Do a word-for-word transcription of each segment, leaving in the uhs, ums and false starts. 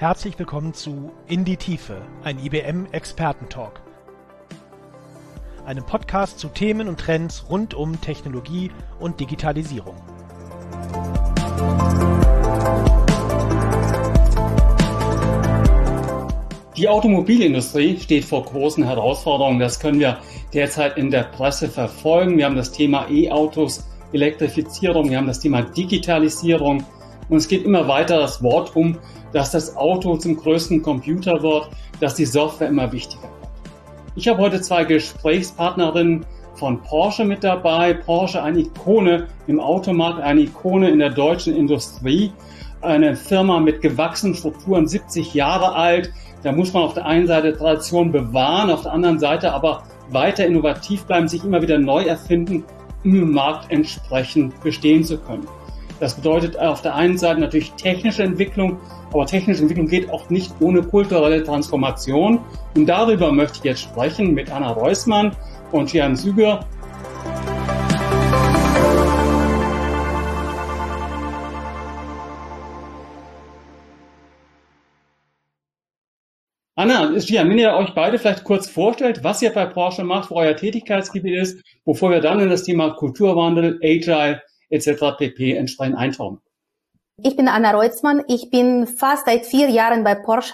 Herzlich willkommen zu In die Tiefe, ein I B M-Experten-Talk. Einem Podcast zu Themen und Trends rund um Technologie und Digitalisierung. Die Automobilindustrie steht vor großen Herausforderungen. Das können wir derzeit in der Presse verfolgen. Wir haben das Thema E-Autos, Elektrifizierung, wir haben das Thema Digitalisierung. Und es geht immer weiter das Wort um, dass das Auto zum größten Computer wird, dass die Software immer wichtiger wird. Ich habe heute zwei Gesprächspartnerinnen von Porsche mit dabei. Porsche, eine Ikone im Automarkt, eine Ikone in der deutschen Industrie. Eine Firma mit gewachsenen Strukturen, siebzig Jahre alt. Da muss man auf der einen Seite Tradition bewahren, auf der anderen Seite aber weiter innovativ bleiben, sich immer wieder neu erfinden, um im Markt entsprechend bestehen zu können. Das bedeutet auf der einen Seite natürlich technische Entwicklung, aber technische Entwicklung geht auch nicht ohne kulturelle Transformation. Und darüber möchte ich jetzt sprechen mit Anna Reusmann und Cihan Süger. Anna, Cihan, wenn ihr euch beide vielleicht kurz vorstellt, was ihr bei Porsche macht, wo euer Tätigkeitsgebiet ist, bevor wir dann in das Thema Kulturwandel, Agile et cetera pp. Entsprechend eintauchen. Ich bin Anna Reusmann. Ich bin fast seit vier Jahren bei Porsche.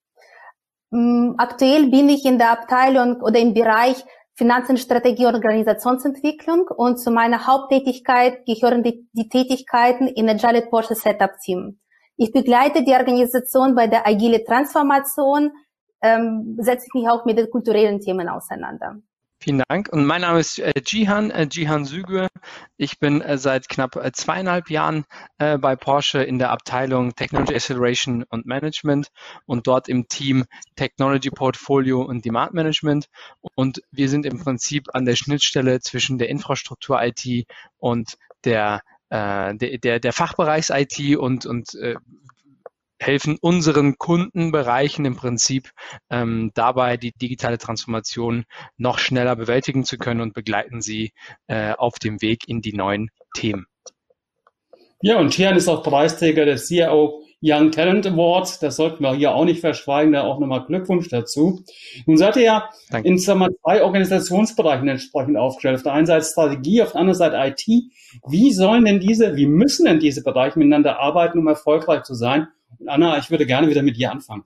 Aktuell bin ich in der Abteilung oder im Bereich Finanzen, Strategie und Organisationsentwicklung und zu meiner Haupttätigkeit gehören die, die Tätigkeiten in Agile Porsche Setup Team. Ich begleite die Organisation bei der agile Transformation, ähm, setze mich auch mit den kulturellen Themen auseinander. Vielen Dank. Und mein Name ist äh, Cihan, äh, Cihan Süger. Ich bin äh, seit knapp äh, zweieinhalb Jahren äh, bei Porsche in der Abteilung Technology Acceleration und Management und dort im Team Technology Portfolio und Demand Management. Und wir sind im Prinzip an der Schnittstelle zwischen der Infrastruktur I T und der, äh, der, der, der Fachbereichs-I T und, und äh, helfen unseren Kundenbereichen im Prinzip ähm, dabei, die digitale Transformation noch schneller bewältigen zu können und begleiten sie äh, auf dem Weg in die neuen Themen. Ja, und Cihan ist auch Preisträger des C I O Young Talent Awards. Das sollten wir hier auch nicht verschweigen, da auch nochmal Glückwunsch dazu. Nun seid ihr ja Danke. in sagen wir, zwei Organisationsbereichen entsprechend aufgestellt. Auf der einen Seite Strategie, auf der anderen Seite I T. Wie sollen denn diese, wie müssen denn diese Bereiche miteinander arbeiten, um erfolgreich zu sein? Und Anna, ich würde gerne wieder mit dir anfangen.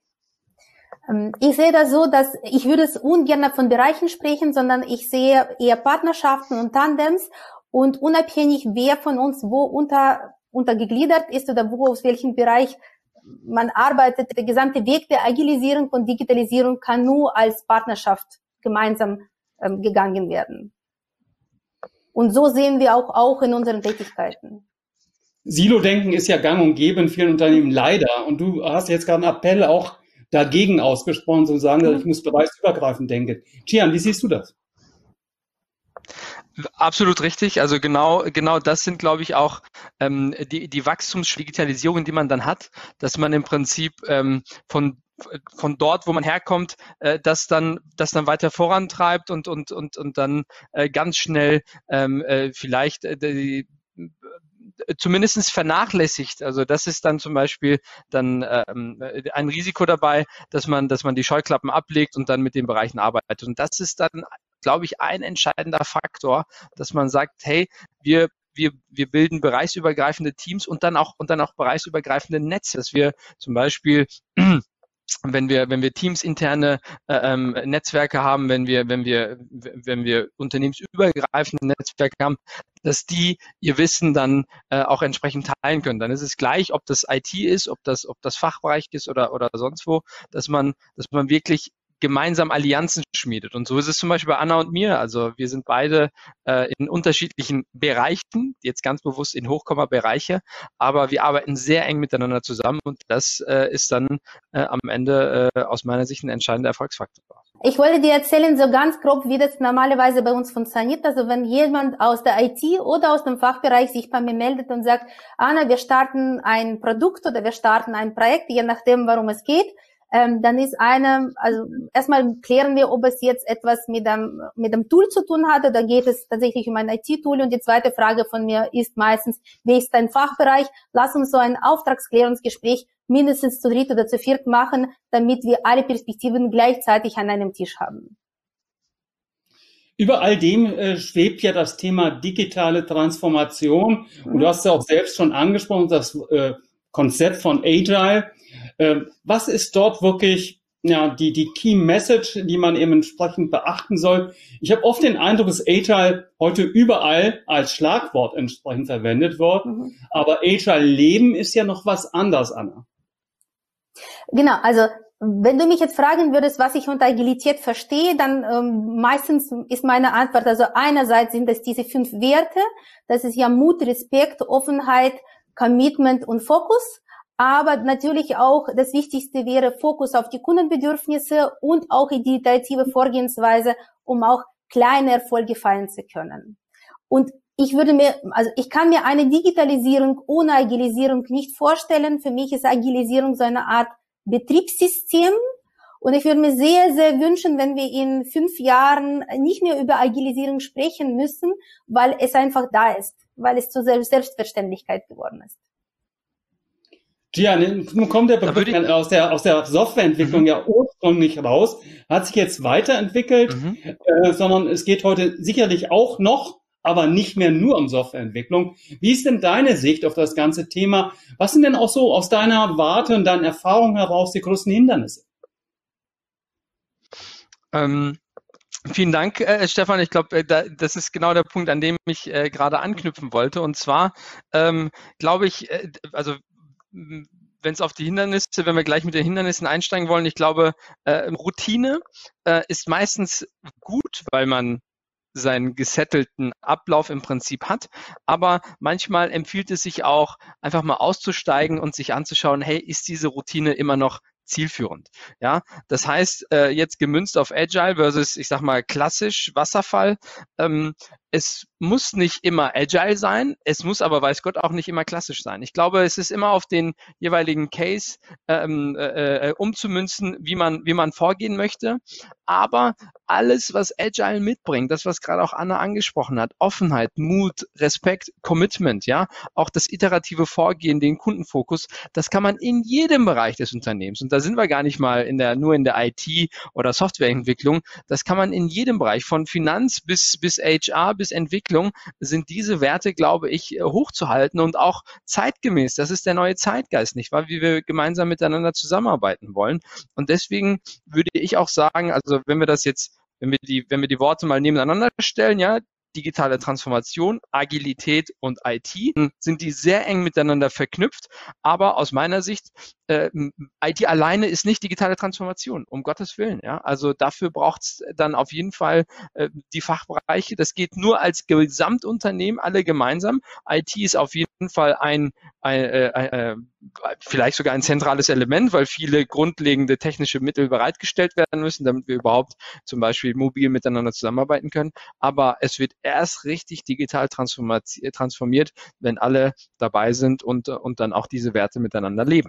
Ich sehe das so, dass ich würde es ungern von Bereichen sprechen, sondern ich sehe eher Partnerschaften und Tandems und unabhängig, wer von uns wo unter, untergegliedert ist oder wo aus welchem Bereich man arbeitet, der gesamte Weg der Agilisierung und Digitalisierung kann nur als Partnerschaft gemeinsam ähm, gegangen werden. Und so sehen wir auch, auch in unseren Tätigkeiten. Silo-Denken ist ja gang und gäbe in vielen Unternehmen leider. Und du hast jetzt gerade einen Appell auch dagegen ausgesprochen, zu sagen, mhm. ich muss bereichsübergreifend denken. Cihan, wie siehst du das? Absolut richtig. Also genau, genau das sind, glaube ich, auch ähm, die, die Wachstumsdigitalisierung, die man dann hat, dass man im Prinzip ähm, von von dort, wo man herkommt, äh, das dann, das dann weiter vorantreibt und und und und dann äh, ganz schnell ähm, äh, vielleicht äh, die zumindest vernachlässigt. Also das ist dann zum Beispiel dann ähm, ein Risiko dabei, dass man, dass man die Scheuklappen ablegt und dann mit den Bereichen arbeitet. Und das ist dann, glaube ich, ein entscheidender Faktor, dass man sagt, hey, wir Wir, wir bilden bereichsübergreifende Teams und dann auch und dann auch bereichsübergreifende Netze, dass wir zum Beispiel wenn wir wenn wir teamsinterne äh, ähm, Netzwerke haben, wenn wir wenn wir wenn wir unternehmensübergreifende Netzwerke haben, dass die ihr Wissen dann äh, auch entsprechend teilen können. Dann ist es gleich, ob das I T ist, ob das ob das Fachbereich ist oder oder sonst wo, dass man dass man wirklich gemeinsam Allianzen schmiedet. Und so ist es zum Beispiel bei Anna und mir. Also wir sind beide äh, in unterschiedlichen Bereichen, jetzt ganz bewusst in Hochkomma-Bereiche, aber wir arbeiten sehr eng miteinander zusammen und das äh, ist dann äh, am Ende äh, aus meiner Sicht ein entscheidender Erfolgsfaktor. Ich wollte dir erzählen, so ganz grob, wie das normalerweise bei uns funktioniert. Also wenn jemand aus der I T oder aus dem Fachbereich sich bei mir meldet und sagt, Anna, wir starten ein Produkt oder wir starten ein Projekt, je nachdem, worum es geht, ähm, dann ist eine, also erstmal klären wir, ob es jetzt etwas mit dem, mit dem Tool zu tun hat oder geht es tatsächlich um ein I T-Tool. Und die zweite Frage von mir ist meistens, wie ist dein Fachbereich? Lass uns so ein Auftragsklärungsgespräch mindestens zu dritt oder zu viert machen, damit wir alle Perspektiven gleichzeitig an einem Tisch haben. Über all dem äh, schwebt ja das Thema digitale Transformation. Mhm. Und du hast ja auch selbst schon angesprochen, das äh, Konzept von Agile. Äh, was ist dort wirklich ja die die Key Message, die man eben entsprechend beachten soll? Ich habe oft den Eindruck, dass Agile heute überall als Schlagwort entsprechend verwendet wird. Mhm. Aber Agile Leben ist ja noch was anderes, Anna. Genau, also wenn du mich jetzt fragen würdest, was ich unter Agilität verstehe, dann ähm, meistens ist meine Antwort, also einerseits sind es diese fünf Werte, das ist ja Mut, Respekt, Offenheit, Commitment und Fokus, aber natürlich auch das Wichtigste wäre Fokus auf die Kundenbedürfnisse und auch die iterative Vorgehensweise, um auch kleine Erfolge feiern zu können. Und ich würde mir, also ich kann mir eine Digitalisierung ohne Agilisierung nicht vorstellen. Für mich ist Agilisierung so eine Art Betriebssystem. Und ich würde mir sehr, sehr wünschen, wenn wir in fünf Jahren nicht mehr über Agilisierung sprechen müssen, weil es einfach da ist, weil es zur Selbstverständlichkeit geworden ist. Gian, nun kommt der Begriff aus der, aus der Softwareentwicklung mhm. ja ursprünglich raus, hat sich jetzt weiterentwickelt, mhm. äh, sondern es geht heute sicherlich auch noch, aber nicht mehr nur um Softwareentwicklung. Wie ist denn deine Sicht auf das ganze Thema? Was sind denn auch so aus deiner Warte und deiner Erfahrung heraus die größten Hindernisse? Ähm, vielen Dank, äh, Stefan. Ich glaube, äh, da, das ist genau der Punkt, an dem ich äh, gerade anknüpfen wollte. Und zwar ähm, glaube ich, äh, also wenn es auf die Hindernisse, wenn wir gleich mit den Hindernissen einsteigen wollen, ich glaube, äh, Routine äh, ist meistens gut, weil man seinen gesettelten Ablauf im Prinzip hat. Aber manchmal empfiehlt es sich auch, einfach mal auszusteigen und sich anzuschauen, hey, ist diese Routine immer noch zielführend? Ja, das heißt, äh, jetzt gemünzt auf Agile versus, ich sag mal, klassisch Wasserfall. Ähm, es muss nicht immer Agile sein, es muss aber, weiß Gott, auch nicht immer klassisch sein. Ich glaube, es ist immer auf den jeweiligen Case ähm, äh, umzumünzen, wie man, wie man vorgehen möchte. Aber alles, was Agile mitbringt, das, was gerade auch Anna angesprochen hat, Offenheit, Mut, Respekt, Commitment, ja, auch das iterative Vorgehen, den Kundenfokus, das kann man in jedem Bereich des Unternehmens, und da sind wir gar nicht mal in der, nur in der I T oder Softwareentwicklung, das kann man in jedem Bereich, von Finanz bis, bis H R, bis Entwicklung, sind diese Werte, glaube ich, hochzuhalten und auch zeitgemäß. Das ist der neue Zeitgeist, nicht wahr? Wie wir gemeinsam miteinander zusammenarbeiten wollen. Und deswegen würde ich auch sagen, also wenn wir das jetzt, wenn wir die, wenn wir die Worte mal nebeneinander stellen, ja, digitale Transformation, Agilität und I T, sind die sehr eng miteinander verknüpft. Aber aus meiner Sicht, äh, I T alleine ist nicht digitale Transformation, um Gottes Willen. Ja, also dafür braucht es dann auf jeden Fall äh, die Fachbereiche. Das geht nur als Gesamtunternehmen, alle gemeinsam. I T ist auf jeden Fall ein, ein äh, äh, vielleicht sogar ein zentrales Element, weil viele grundlegende technische Mittel bereitgestellt werden müssen, damit wir überhaupt zum Beispiel mobil miteinander zusammenarbeiten können. Aber es wird erst richtig digital transformiert, wenn alle dabei sind und, und dann auch diese Werte miteinander leben.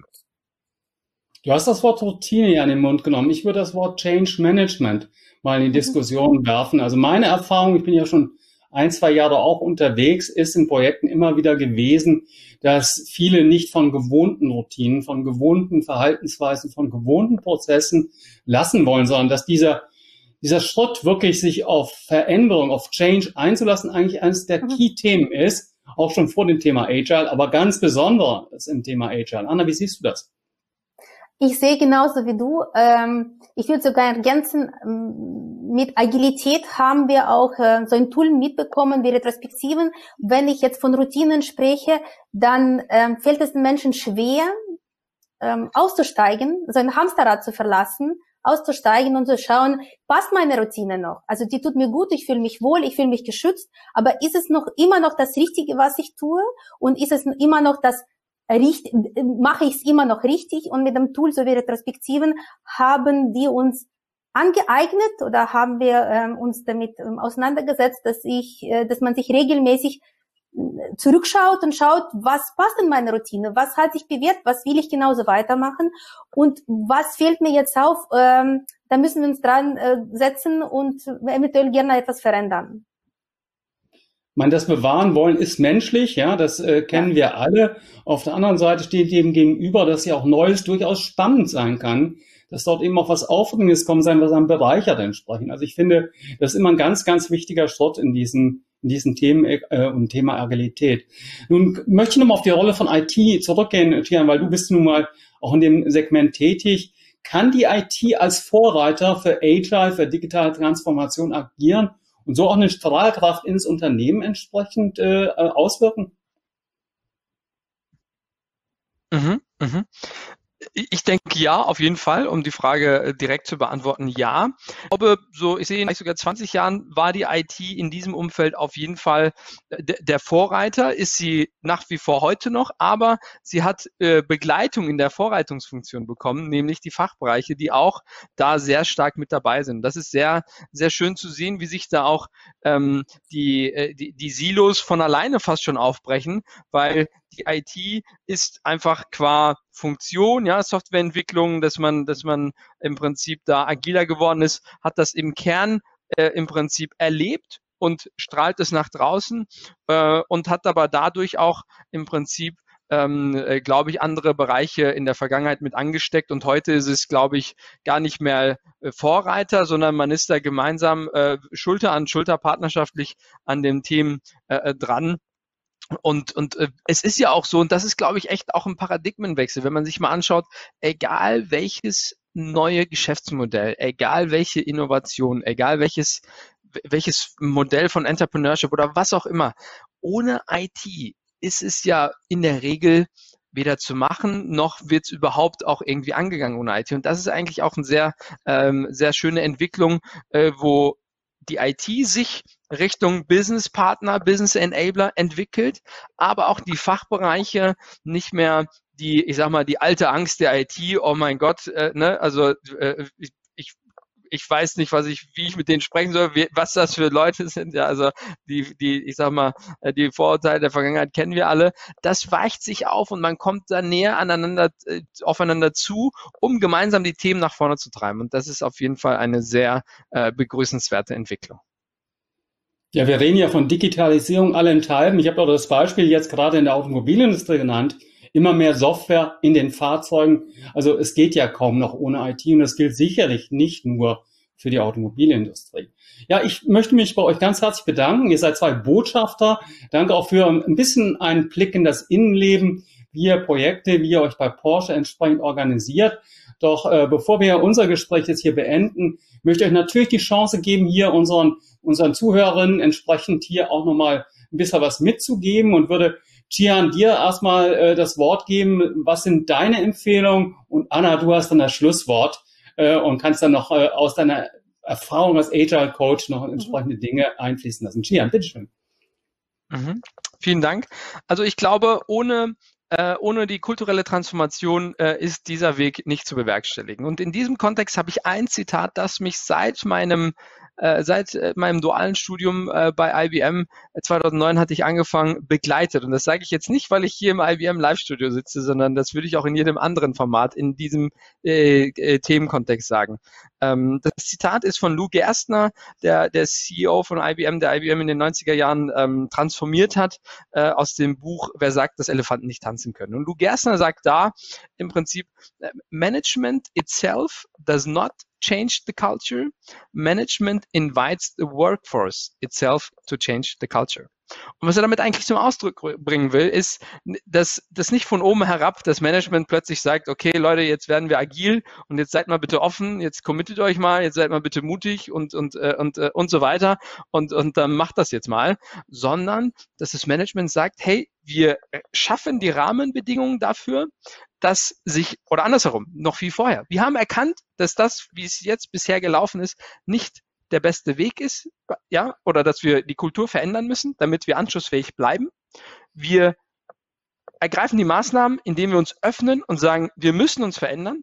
Du hast das Wort Routine ja in den Mund genommen. Ich würde das Wort Change Management mal in die Diskussion werfen. Also meine Erfahrung, ich bin ja schon ein, zwei Jahre auch unterwegs, ist in Projekten immer wieder gewesen, dass viele nicht von gewohnten Routinen, von gewohnten Verhaltensweisen, von gewohnten Prozessen lassen wollen, sondern dass dieser dieser Schritt wirklich sich auf Veränderung, auf Change einzulassen, eigentlich eines der Key-Themen ist, auch schon vor dem Thema Agile, aber ganz besonders im Thema Agile. Anna, wie siehst du das? Ich sehe genauso wie du. Ich würde sogar ergänzen, mit Agilität haben wir auch so ein Tool mitbekommen wie Retrospektiven. Wenn ich jetzt von Routinen spreche, dann fällt es den Menschen schwer, auszusteigen, so ein Hamsterrad zu verlassen, auszusteigen und zu schauen, passt meine Routine noch? Also die tut mir gut, ich fühle mich wohl, ich fühle mich geschützt, aber ist es noch immer noch das Richtige, was ich tue? Und ist es immer noch das richtig, mache ich es immer noch richtig? Und mit dem Tool, so wie Retrospektiven, haben wir uns angeeignet oder haben wir ähm, uns damit ähm, auseinandergesetzt, dass ich, äh, dass man sich regelmäßig zurückschaut und schaut, was passt in meine Routine, was halte ich bewährt, was will ich genauso weitermachen und was fehlt mir jetzt auf, ähm, da müssen wir uns dran äh, setzen und eventuell gerne etwas verändern. Man, das bewahren wollen ist menschlich, ja, das äh, kennen ja. wir alle. Auf der anderen Seite steht dem gegenüber, dass ja auch Neues durchaus spannend sein kann, dass dort eben auch was Aufregendes kommen sein, was einem bereichert entsprechend. Also ich finde, das ist immer ein ganz, ganz wichtiger Schritt in diesen, in diesen Themen äh, um Thema Agilität. Nun möchte ich nochmal auf die Rolle von I T zurückgehen, Gian, weil du bist nun mal auch in dem Segment tätig. Kann die I T als Vorreiter für Agile, für digitale Transformation agieren und so auch eine Strahlkraft ins Unternehmen entsprechend äh, auswirken? Mhm, mhm. Ich denke ja, auf jeden Fall, um die Frage direkt zu beantworten, ja. Ich glaube, so, ich sehe, in sogar zwanzig Jahren war die I T in diesem Umfeld auf jeden Fall der Vorreiter, ist sie nach wie vor heute noch, aber sie hat äh, Begleitung in der Vorreitungsfunktion bekommen, nämlich die Fachbereiche, die auch da sehr stark mit dabei sind. Das ist sehr, sehr schön zu sehen, wie sich da auch ähm, die, die, die Silos von alleine fast schon aufbrechen, weil die I T ist einfach qua Funktion, ja, Softwareentwicklung, dass man, dass man im Prinzip da agiler geworden ist, hat das im Kern äh, im Prinzip erlebt und strahlt es nach draußen äh, und hat aber dadurch auch im Prinzip, ähm, äh, glaube ich, andere Bereiche in der Vergangenheit mit angesteckt und heute ist es, glaube ich, gar nicht mehr äh, Vorreiter, sondern man ist da gemeinsam äh, Schulter an Schulter partnerschaftlich an den Themen äh, dran. Und, und äh, es ist ja auch so, und das ist, glaube ich, echt auch ein Paradigmenwechsel, wenn man sich mal anschaut, egal welches neue Geschäftsmodell, egal welche Innovation, egal welches, welches Modell von Entrepreneurship oder was auch immer, ohne I T ist es ja in der Regel weder zu machen, noch wird es überhaupt auch irgendwie angegangen ohne I T. Und das ist eigentlich auch eine sehr, ähm, sehr schöne Entwicklung, äh, wo die I T sich Richtung Business Partner, Business Enabler entwickelt, aber auch die Fachbereiche nicht mehr die, ich sag mal, die alte Angst der I T, oh mein Gott, äh, ne, also äh, ich, ich weiß nicht, was ich, wie ich mit denen sprechen soll, wie, was das für Leute sind, ja, also die, die, ich sag mal, die Vorurteile der Vergangenheit kennen wir alle. Das weicht sich auf und man kommt da näher aneinander, äh, aufeinander zu, um gemeinsam die Themen nach vorne zu treiben. Und das ist auf jeden Fall eine sehr äh, begrüßenswerte Entwicklung. Ja, wir reden ja von Digitalisierung allenthalben. Ich habe auch das Beispiel jetzt gerade in der Automobilindustrie genannt. Immer mehr Software in den Fahrzeugen. Also es geht ja kaum noch ohne I T und das gilt sicherlich nicht nur für die Automobilindustrie. Ja, ich möchte mich bei euch ganz herzlich bedanken. Ihr seid zwei Botschafter. Danke auch für ein bisschen einen Blick in das Innenleben, wie ihr Projekte, wie ihr euch bei Porsche entsprechend organisiert. Doch äh, bevor wir unser Gespräch jetzt hier beenden, möchte ich euch natürlich die Chance geben, hier unseren, unseren Zuhörerinnen entsprechend hier auch nochmal ein bisschen was mitzugeben und würde Gian, dir erstmal äh, das Wort geben. Was sind deine Empfehlungen? Und Anna, du hast dann das Schlusswort äh, und kannst dann noch äh, aus deiner Erfahrung als Agile Coach noch entsprechende Dinge einfließen lassen. Gian, bitteschön. Mhm. Vielen Dank. Also ich glaube, ohne Äh, ohne die kulturelle Transformation äh, ist dieser Weg nicht zu bewerkstelligen. Und in diesem Kontext habe ich ein Zitat, das mich seit meinem äh, seit äh, meinem dualen Studium äh, bei I B M äh, zweitausendneun hatte ich angefangen, begleitet. Und das sage ich jetzt nicht, weil ich hier im I B M Live-Studio sitze, sondern das würde ich auch in jedem anderen Format in diesem äh, äh, Themenkontext sagen. Ähm, das Zitat ist von Lou Gerstner, der, der C E O von I B M, der I B M in den neunziger Jahren ähm, transformiert hat, äh, aus dem Buch Wer sagt, dass Elefanten nicht tanzen können. Und Lou Gerstner sagt da im Prinzip, Management itself does not change the culture. Management invites the workforce itself to change the culture. Und was er damit eigentlich zum Ausdruck bringen will, ist, dass das nicht von oben herab das Management plötzlich sagt, okay Leute, jetzt werden wir agil und jetzt seid mal bitte offen, jetzt committet euch mal, jetzt seid mal bitte mutig und und und und so weiter und und dann macht das jetzt mal, sondern dass das Management sagt, hey, wir schaffen die Rahmenbedingungen dafür, dass sich, oder andersherum, noch viel vorher, wir haben erkannt, dass das, wie es jetzt bisher gelaufen ist, nicht der beste Weg ist, ja, oder dass wir die Kultur verändern müssen, damit wir anschlussfähig bleiben. Wir ergreifen die Maßnahmen, indem wir uns öffnen und sagen, wir müssen uns verändern,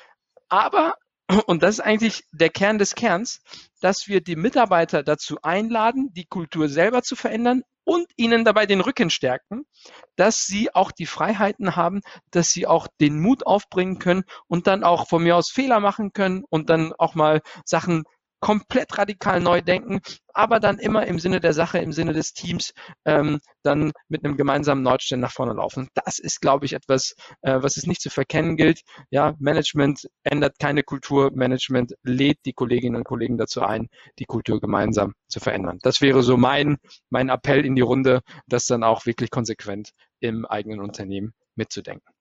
aber, und das ist eigentlich der Kern des Kerns, dass wir die Mitarbeiter dazu einladen, die Kultur selber zu verändern, und ihnen dabei den Rücken stärken, dass sie auch die Freiheiten haben, dass sie auch den Mut aufbringen können und dann auch von mir aus Fehler machen können und dann auch mal Sachen komplett radikal neu denken, aber dann immer im Sinne der Sache, im Sinne des Teams, ähm, dann mit einem gemeinsamen Nordstern nach vorne laufen. Das ist, glaube ich, etwas, äh, was es nicht zu verkennen gilt. Ja, Management ändert keine Kultur. Management lädt die Kolleginnen und Kollegen dazu ein, die Kultur gemeinsam zu verändern. Das wäre so mein, mein Appell in die Runde, das dann auch wirklich konsequent im eigenen Unternehmen mitzudenken.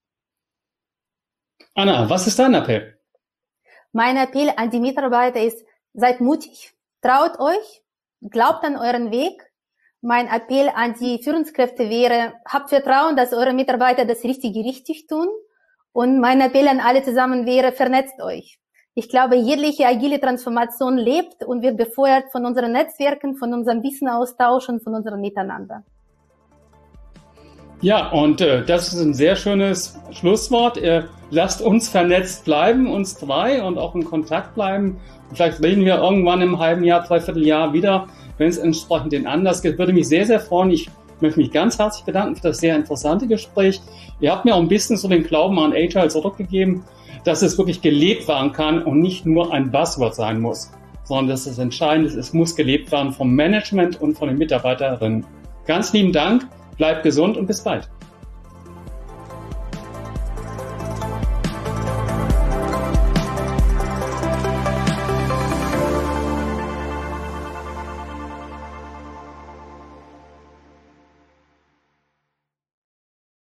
Anna, was ist dein Appell? Mein Appell an die Mitarbeiter ist, seid mutig, traut euch, glaubt an euren Weg. Mein Appell an die Führungskräfte wäre, habt Vertrauen, dass eure Mitarbeiter das Richtige richtig tun. Und mein Appell an alle zusammen wäre, vernetzt euch. Ich glaube, jegliche agile Transformation lebt und wird befeuert von unseren Netzwerken, von unserem Wissenaustausch und von unserem Miteinander. Ja, und äh, das ist ein sehr schönes Schlusswort. Äh, lasst uns vernetzt bleiben, uns drei, und auch in Kontakt bleiben. Und vielleicht reden wir irgendwann im halben Jahr, dreiviertel Jahr wieder, wenn es entsprechend den Anlass gibt. Würde mich sehr, sehr freuen. Ich möchte mich ganz herzlich bedanken für das sehr interessante Gespräch. Ihr habt mir auch ein bisschen so den Glauben an Agile zurückgegeben, dass es wirklich gelebt werden kann und nicht nur ein Buzzword sein muss, sondern dass es entscheidend ist, es muss gelebt werden vom Management und von den Mitarbeiterinnen. Ganz lieben Dank. Bleibt gesund und bis bald.